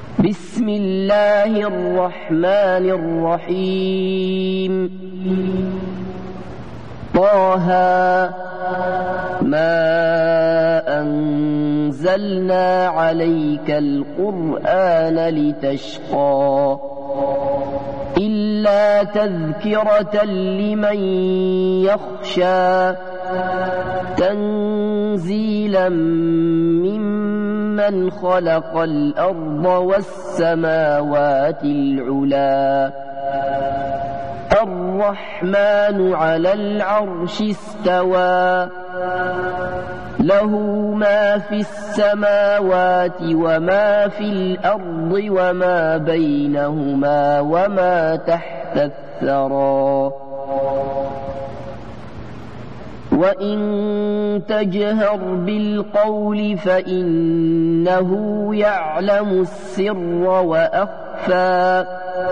بسم الله الرحمن الرحيم طه ما أنزلنا عليك القرآن لتشقى إلا تذكرة لمن يخشى تنزيلا ممن خلق الأرض والسماوات العلا الرحمن على العرش استوى له ما في السماوات وما في الأرض وما بينهما وما تحت الثرى وإن تجهر بالقول فإنه يعلم السر وأخفى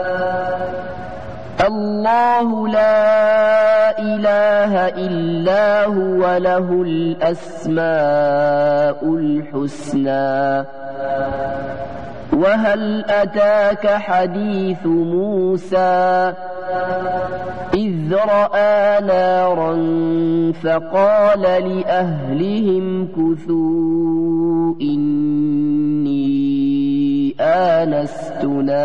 الله لا إله إلا هو له الأسماء الحسنى وهل أتاك حديث موسى إذ رأى نارا فقال لأهلهم كثوا إني آنست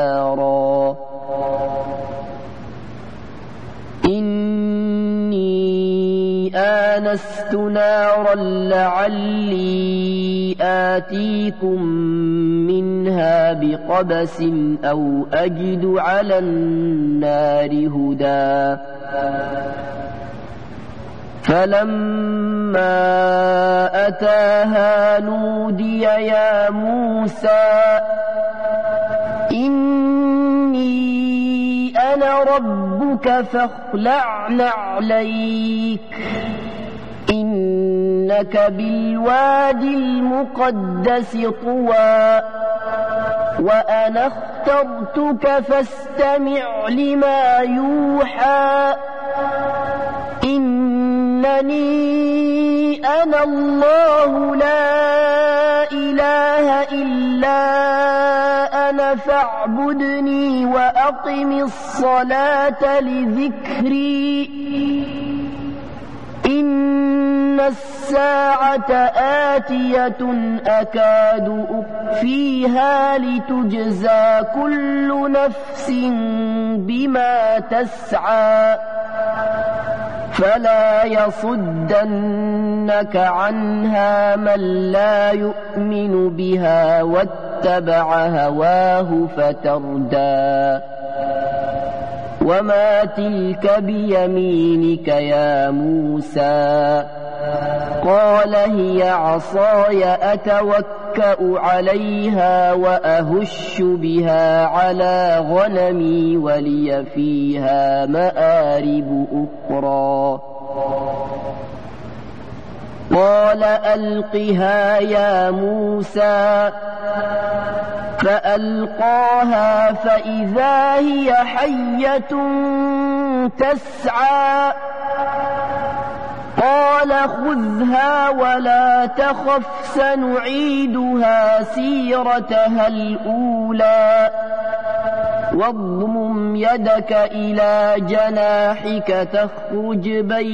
نارا لعلي آتيكم منها بقبس أو أجد على النار هدى فلما أتاها نودي يا موسى إني أنا ربك فاخلع نعليك إنك بالوادي المقدس طوى وأنا اخترتك فاستمع لما يوحى إنني أنا الله لا إله إلا أنا فاعبدني وأقم الصلاة لذكري إن الساعة آتية أكاد أخفيها لتجزى كل نفس بما تسعى فلا يصدنك عنها من لا يؤمن بها واتبع هواه فتردى وما تلك بيمينك يا موسى قال هي عصاي أتوكأ عليها وأهش بها على غنمي ولي فيها مآرب أخرى قال ألقها يا موسى فألقاها فإذا هي حية تسعى قال خذها ولا تخف سنعيدها سيرتها الأولى واضمم يدك إلى جناحك تخرج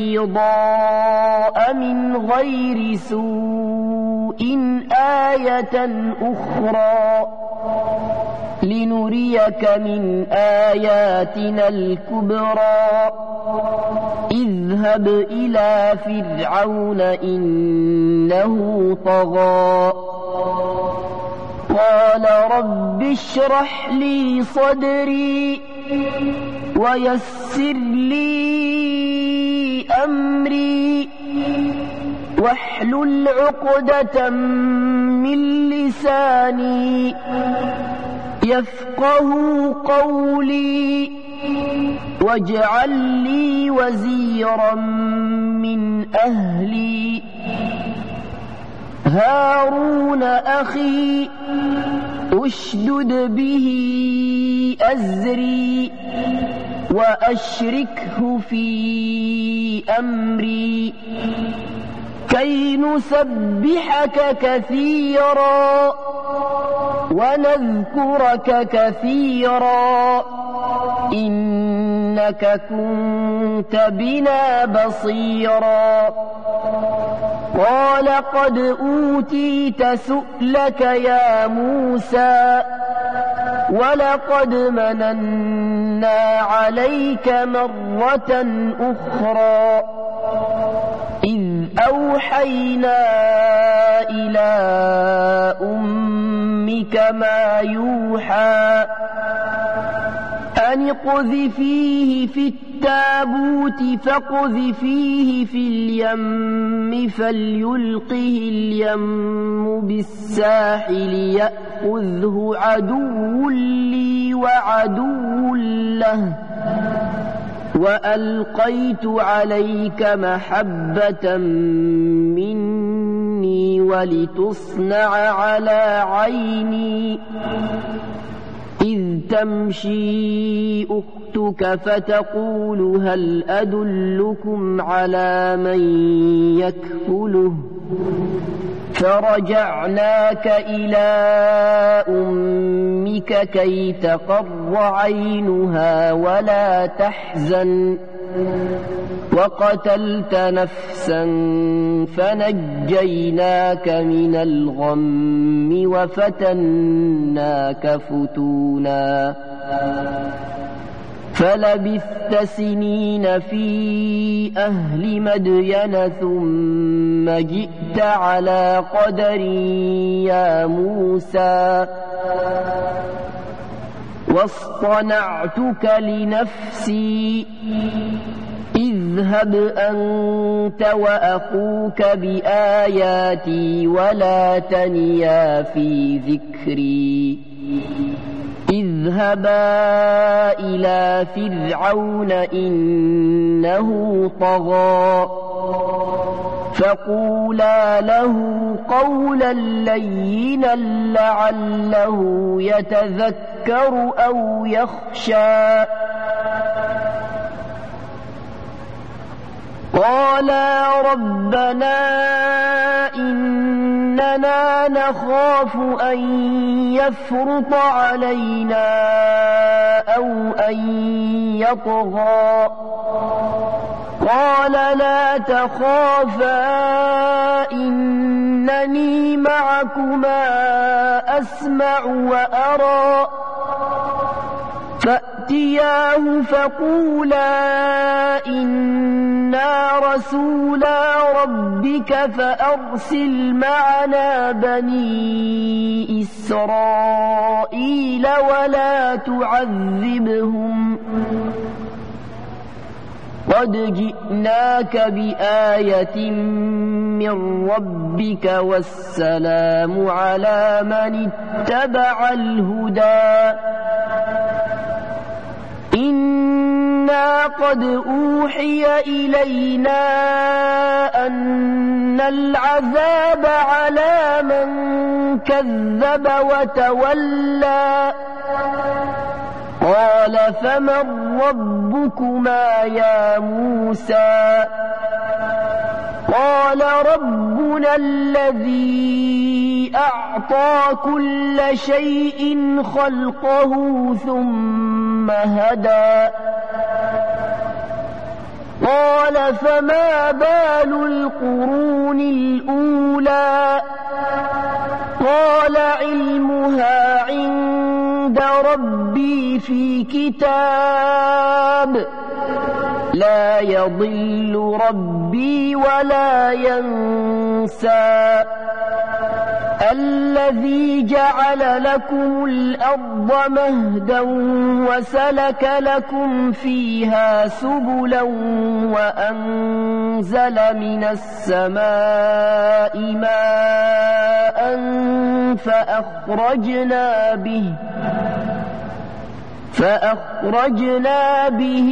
بيضاء من غير سوء آية أخرى لنريك من آياتنا الكبرى اذهب إلى فرعون إنه طغى قال رب اشرح لي صدري ويسر لي أمري واحلل عقدة من لساني يفقه قولي واجعل لي وزيرا من أهلي هارون أخي أشدد به أزري وأشركه في أمري كي نسبحك كثيرا ونذكرك كثيرا إنك كنت بنا بصيرا قال قد أوتيت سؤلك يا موسى ولقد مننا عليك مرة أخرى إذ أوحينا إلى أمك ما يوحى أن اقذفيه في التابوت فاقذفيه في اليم فليلقه اليم بالساحل يأخذه عدو لي وعدو له وألقيت عليك محبة مني ولتصنع على عيني إذ تمشي أختك فتقول هل أدلكم على من يكفله فرجعناك إلى أمك كي تقر عينها ولا تحزن وقتلت نفسا فنجيناك من الغم وفتناك فتونا فلبثت سنين في أهل مدين ثم جئت على قدر يا موسى واصطنعتك لنفسي اذهب أنت وأخوك بآياتي ولا تنيا في ذكري اذهبا إلى فرعون إنه طغى فقولا له قولا لينا لعله يتذكر أو يخشى قالا ربنا إننا نخاف أن يفرط علينا أو أن يطغى قال لا تخافا إنني معكما أسمع وأرى فأتياه فقولا إنا رسولا ربك فأرسل معنا بني إسرائيل ولا تعذبهم قد جئناك بآية من ربك والسلام على من اتبع الهدى إنا قد أوحي إلينا أن العذاب على من كذب وتولى قال فمن ربكما يا موسى قال ربنا الذي أعطى كل شيء خلقه ثم هدى قال فما بال القرون الأولى قال علمها عند ربي في كتاب لا يضل ربي ولا ينسى الذي جعل لكم الأرض مهدا وسلك لكم فيها سبلا وأنزل من السماء ماء فأخرجنا به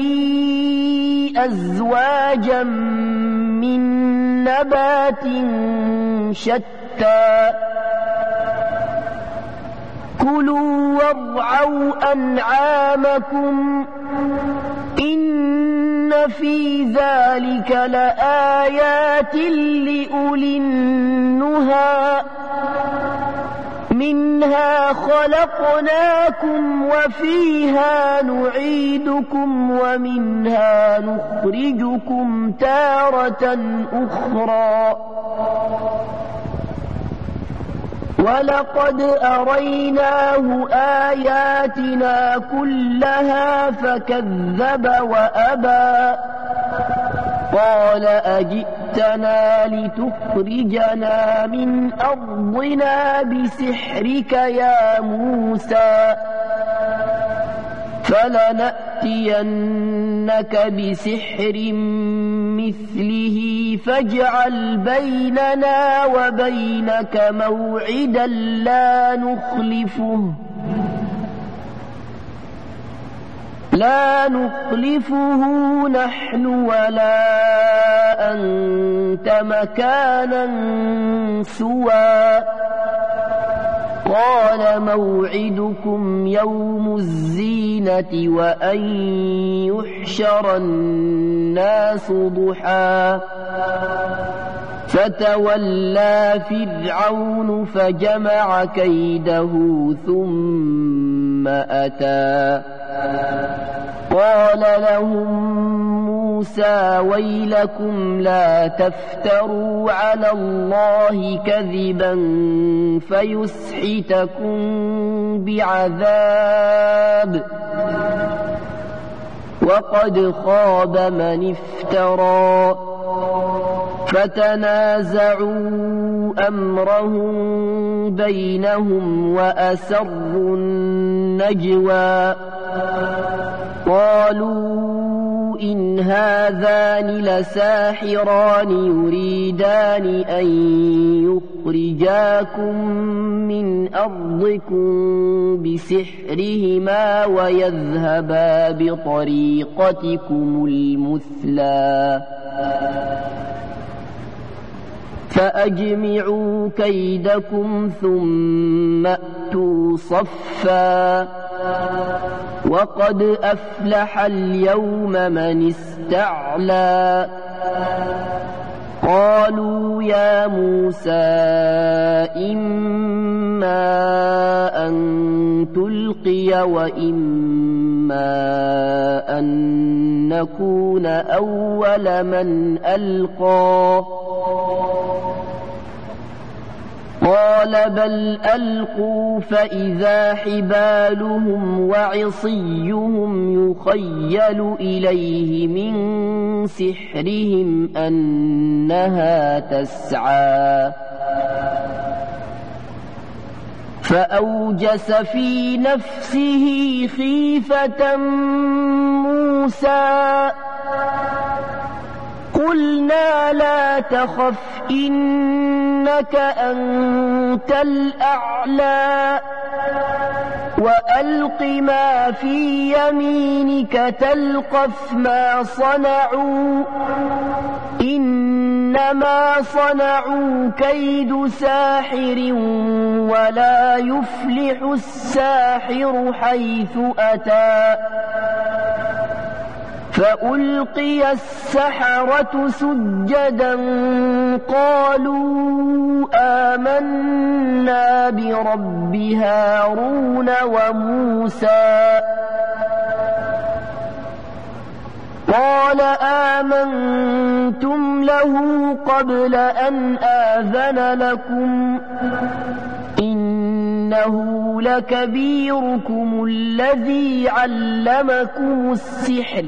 أزواجا من نبات شتى كلوا وارعوا أنعامكم إن في ذلك لآيات لأولي النهى منها خلقناكم وفيها نعيدكم ومنها نخرجكم تارة أخرى ولقد أريناه آياتنا كلها فكذب وأبى قال أجئتنا لتخرجنا من أرضنا بسحرك يا موسى فلنأتينك بسحر مثله فاجعل بيننا وبينك موعدا لا نخلفه نحن ولا أنت مكانا سوى قال موعدكم يوم الزينة وأن يحشر الناس ضحى فتولى فرعون فجمع كيده ثم أتى قال لهم موسى ويلكم لا تفتروا على الله كذبا فيسحتكم بعذاب وقد خاب من افترى فتنازعوا أمرهم بينهم وأسروا النجوى قالوا إن هذان لساحران يريدان أن يخرجاكم من أرضكم بسحرهما ويذهبا بطريقتكم المثلى فأجمعوا كيدكم ثم أتوا صفا وقد أفلح اليوم من استعلى قالوا يا موسى إما أن تلقي وإما أن نكون أول من ألقى قال بل ألقوا فإذا حبالهم وعصيهم يخيل إليه من سحرهم أنها تسعى فأوجس في نفسه خيفة موسى قلنا لا تخف إنك أنت الأعلى وألق ما في يمينك تلقف ما صنعوا إنما صنعوا كيد ساحر ولا يفلح الساحر حيث أتى فألقي السحرة سجدا قالوا آمنا برب هارون وموسى قال آمنتم له قبل أن آذن لكم إنه لكبيركم الذي علمكم السحر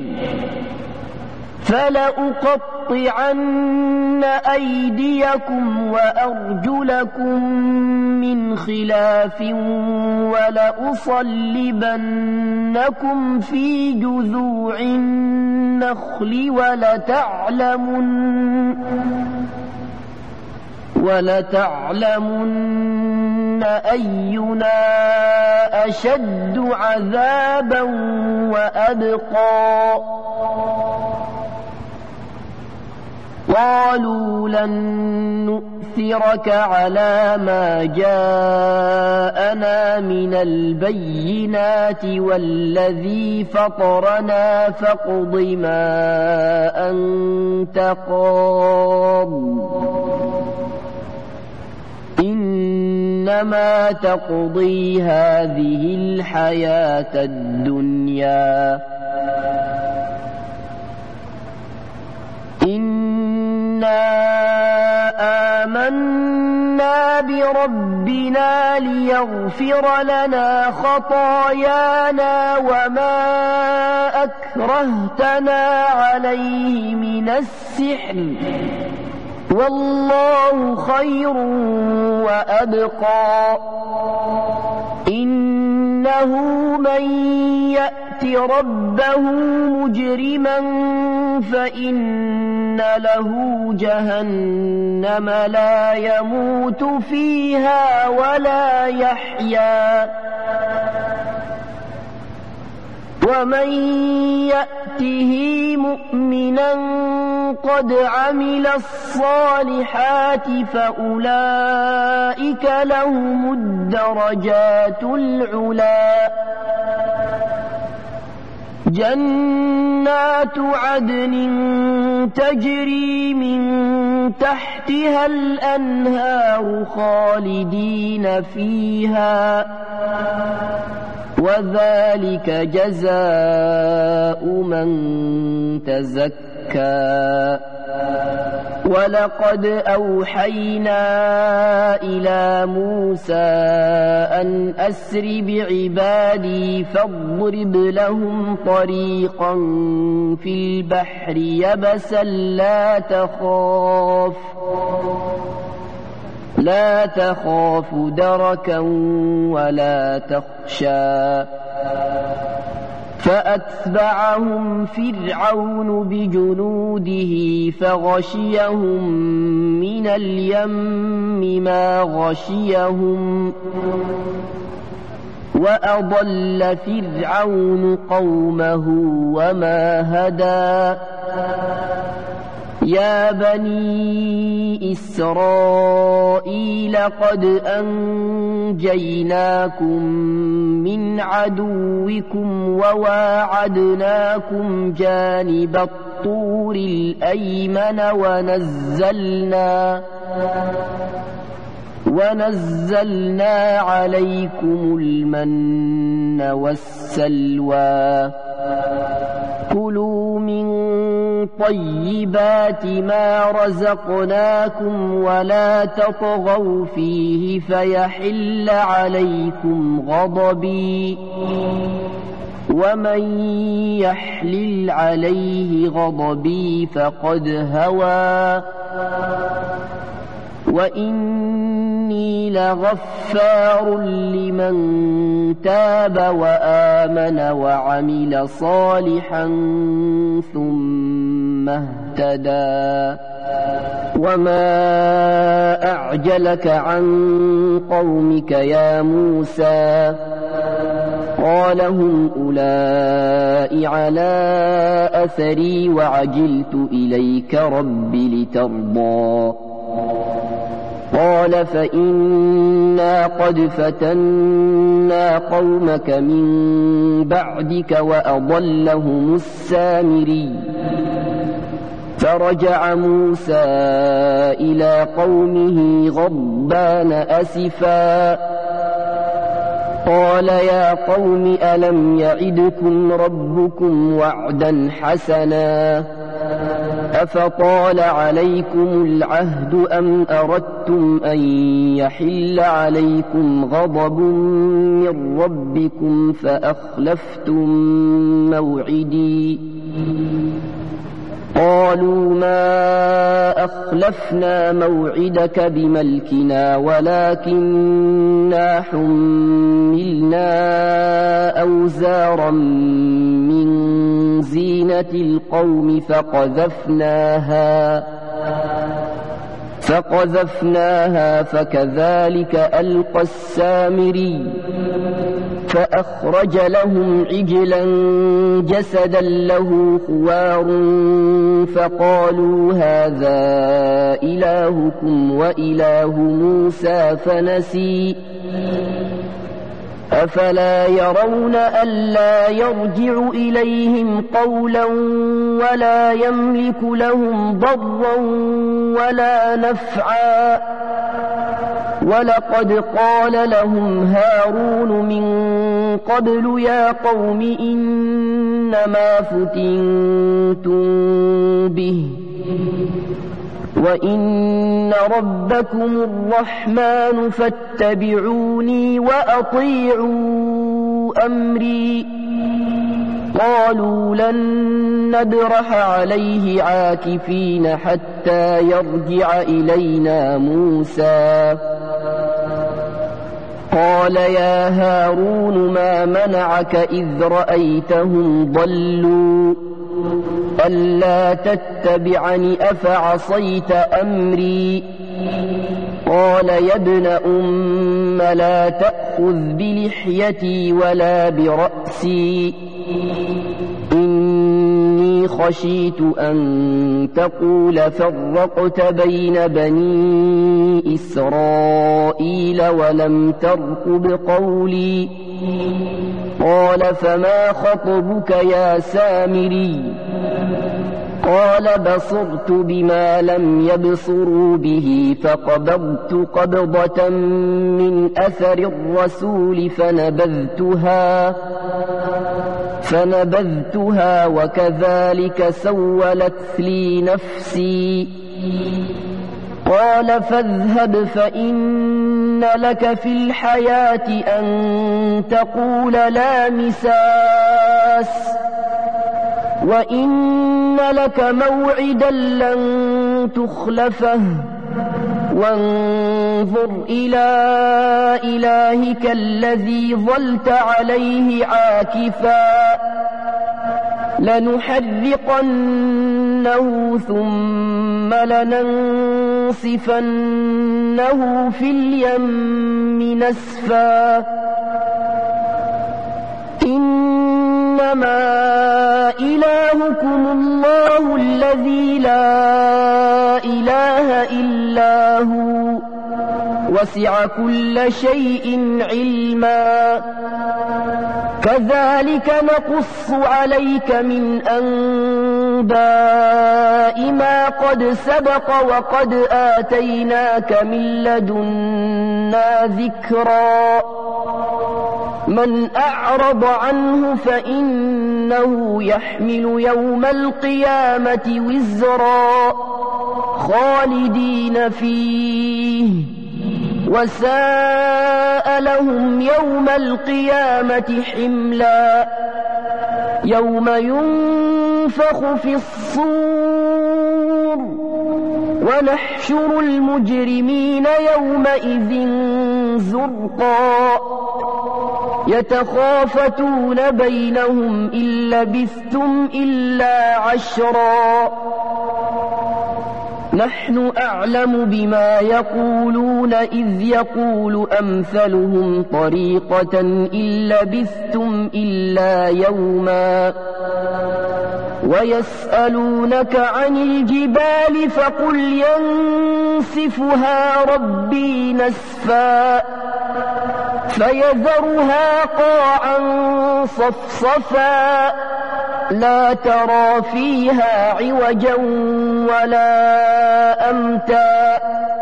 فلأقطعن أيديكم وأرجلكم من خلاف ولأصلبنكم في جذوع النخل ولتعلمن أينا أشد عذابا وأبقى قالوا لن نؤثرك على ما جاءنا من البينات والذي فطرنا فاقض ما أنت قاض إنما تقضي هذه الحياة الدنيا إنا آمنا بربنا ليغفر لنا خطايانا وما أكرهتنا عليه من السحر والله خير وأبقى إنه من يأت ربه مجرما فإن له جهنم لا يموت فيها ولا يحيا ومن يأته مؤمنا قد عمل الصالحات فأولئك لهم الدرجات العلى جنات عدن تجري من تحتها الأنهار خالدين فيها وذلك جزاء من تزكى ولقد أوحينا إلى موسى أن أسر بعبادي فاضرب لهم طريقا في البحر يبسا لا تخاف دركا ولا تخشى فأتبعهم فرعون بجنوده فغشيهم من اليم ما غشيهم وأضل فرعون قومه وما هدى يا بني إسرائيل قد أنجيناكم من عدوكم وواعدناكم جانب الطور الأيمن ونزلنا عليكم المن والسلوى كلوا من طيبات ما رزقناكم ولا تطغوا فيه فيحل عليكم غضبي ومن يحلل عليه غضبي فقد هوى وإني لغفار لمن تاب وآمن وعمل صالحا ثم اهتدى وما أعجلك عن قومك يا موسى قال هم أولئك على أثري وعجلت إليك رب لترضى قال فإنا قد فتنا قومك من بعدك وأضلهم السامري فرجع موسى إلى قومه غضبان أسفا قال يا قوم ألم يعدكم ربكم وعدا حسنا أفطال عليكم العهد أم أردتم أن يحل عليكم غضب من ربكم فأخلفتم موعدي قالوا ما أخلفنا موعدك بملكنا ولكننا حملنا أوزارا من زينة القوم فقذفناها فكذلك ألقى السامري فأخرج لهم عجلا جسدا له خوار فقالوا هذا إلهكم وإله موسى فنسي أفلا يرون ألا يرجع إليهم قولا ولا يملك لهم ضرا ولا نفعا ولقد قال لهم هارون من قبل يا قوم إنما فتنتم به وإن ربكم الرحمن فاتبعوني وأطيعوا أمري قالوا لن نبرح عليه عاكفين حتى يرجع إلينا موسى قال يا هارون ما منعك إذ رأيتهم ضلوا ألا تتبعني أفعصيت أمري قال يا ابن أم لا تأخذ بلحيتي ولا برأسي إني خشيت أن تقول فرقت بين بني إسرائيل ولم ترقب قولي قال فما خطبك يا سامري قال بصرت بما لم يبصروا به فقبضت قبضة من أثر الرسول فنبذتها وكذلك سولت لي نفسي قال فاذهب فإن لك في الحياة أن تقول لا مساس وإن لك موعدا لن تخلفه وانظر إلى إلهك الذي ظلت عليه عاكفا لنحرقنه ثم لننصفنه في اليم نسفا إنما إلهكم الله الذي لا إله إلا هو وسع كل شيء علما كذلك نقص عليك من أنباء ما قد سبق وقد آتيناك من لدنا ذكرا من أعرض عنه فإنه يحمل يوم القيامة وزرا خالدين فيه وساء لهم يوم القيامة حملا يوم ينفخ في الصور ونحشر المجرمين يومئذ زرقا يتخافتون بينهم إن لبثتم إلا عشرا نحن أعلم بما يقولون إذ يقول أمثلهم طريقة إن لبثتم إلا يوما ويسألونك عن الجبال فقل ينسفها ربي نسفا فيذرها قاعا صفصفا لا ترى فيها عوجا ولا أمتا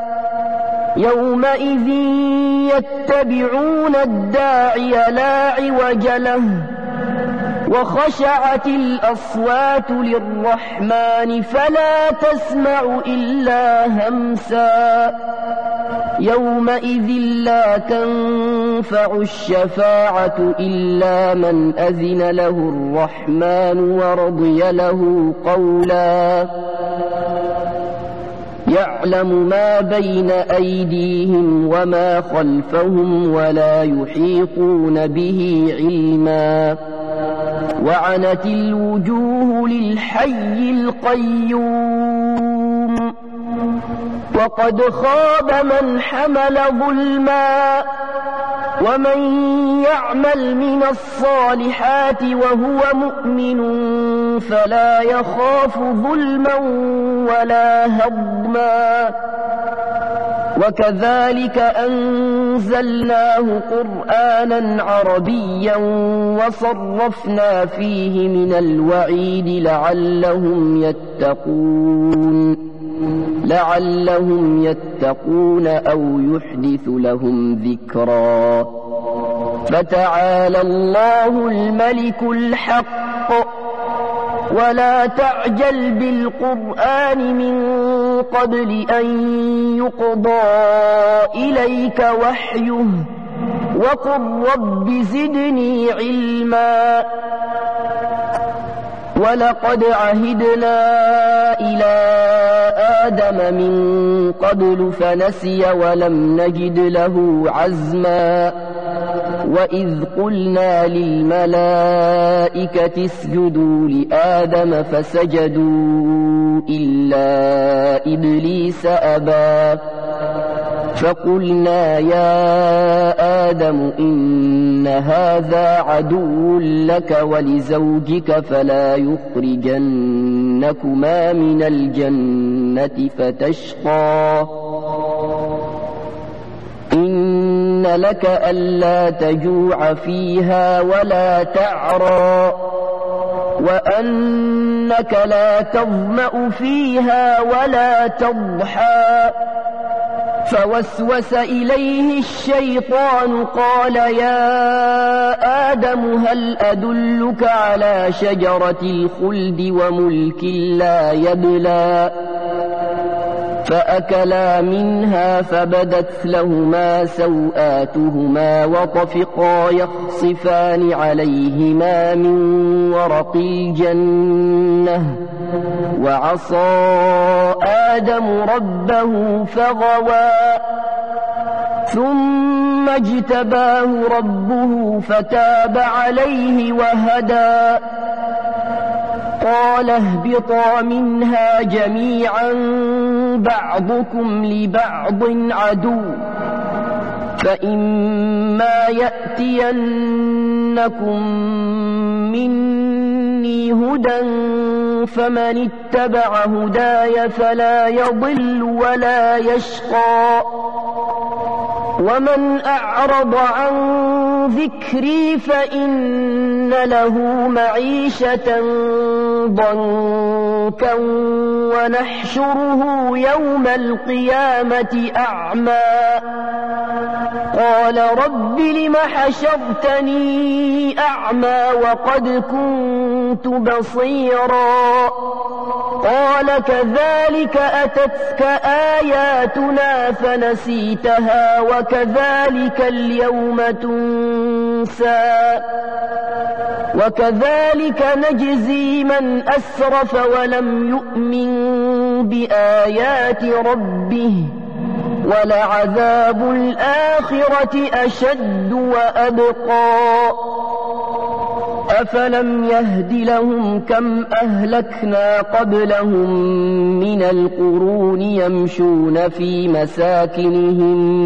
يومئذ يتبعون الداعي لا عوج له وخشعت الأصوات للرحمن فلا تسمع إلا همسا يومئذ لا تنفع الشفاعة إلا من أذن له الرحمن ورضي له قولا يعلم ما بين أيديهم وما خلفهم ولا يحيطون به علما وعنت الوجوه للحي القيوم وقد خاب من حمل ظلما ومن يعمل من الصالحات وهو مؤمن فلا يخاف ظلما ولا هضما وكذلك أنزلناه قرآنا عربيا وصرفنا فيه من الوعيد لعلهم يتقون لعلهم يتقون أو يحدث لهم ذكرا. فتعالى الله الملك الحق ولا تعجل بالقرآن من قبل أن يقضى إليك وحيه وقل رب زدني علما. ولقد عهدنا إلى آدم من قبل فنسي ولم نجد له عزما. وإذ قلنا للملائكة اسجدوا لآدم فسجدوا إلا إبليس أبى. فقلنا يا آدم إن هذا عدو لك ولزوجك فلا يخرجنكما من الجنة فتشقى. إن لك ألا تجوع فيها ولا تعرى وأنك لا تظمأ فيها ولا تضحى. فوسوس إليه الشيطان قال يا آدم هل أدلك على شجرة الخلد وملك لا يبلى. فأكلا منها فبدت لهما سوآتهما وطفقا يخصفان عليهما من ورق الجنة. وعصى آدم ربه فغوى ثم اجتباه ربه فتاب عليه وهدى. قال اهبطا منها جميعا بعضكم لبعض عدو فإما يأتينكم مني هدى فمن اتبع هداي فلا يضل ولا يشقى. ومن أعرض عن ذكري فإن له معيشة ضنكا ونحشره يوم القيامة أعمى. قال رب لم حشرتني أعمى وقد كنت بصيرا. قال كذلك أتتك آياتنا فنسيتها وكذلك اليوم تنسى. وكذلك نجزي من أسرف ولم يؤمن بآيات ربه ولعذاب الآخرة أشد وأبقى. أفلم يهد لهم كم أهلكنا قبلهم من القرون يمشون في مساكنهم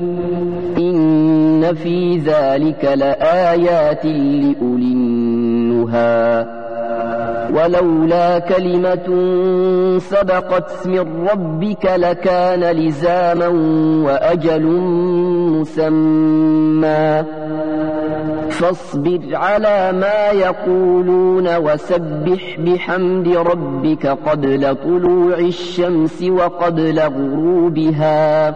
إن في ذلك لآيات لأولي النهى. ولولا كلمة سبقت من ربك لكان لزاما وأجل مسمى. فاصبر على ما يقولون وسبح بحمد ربك قبل طلوع الشمس وقبل غروبها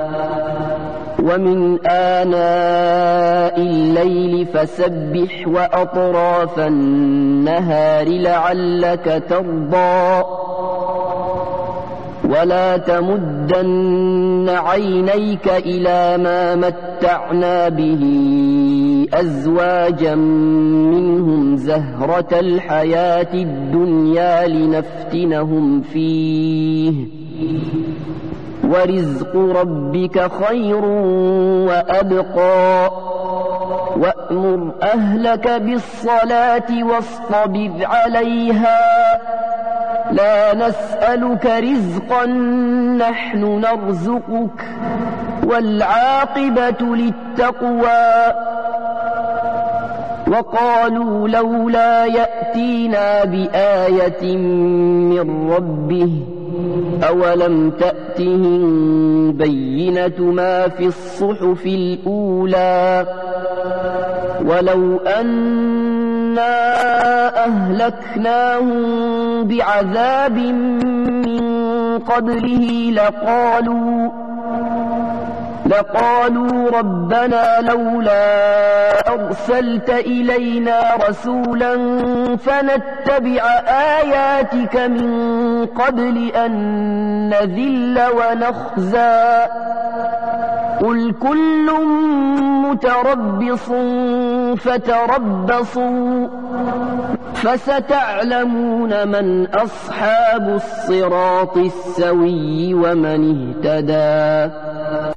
ومن آناء الليل فسبح وأطراف النهار لعلك ترضى. ولا تمدن عينيك إلى ما متعنا به أزواجا منهم زهرة الحياة الدنيا لنفتنهم فيه ورزق ربك خير وأبقى. وأمر أهلك بالصلاة واصطبر عليها لا نسألك رزقا نحن نرزقك والعاقبة للتقوى. وقالوا لولا يأتينا بآية من ربه أولم تأتهم بينة ما في الصحف الأولى ولو أنا أهلكناهم بعذاب من قبله لقالوا ربنا لولا أرسلت إلينا رسولا فنتبع آياتك من قبل أن نذل ونخزى قل كل متربص فتربصوا فستعلمون من أصحاب الصراط السوي ومن اهتدى.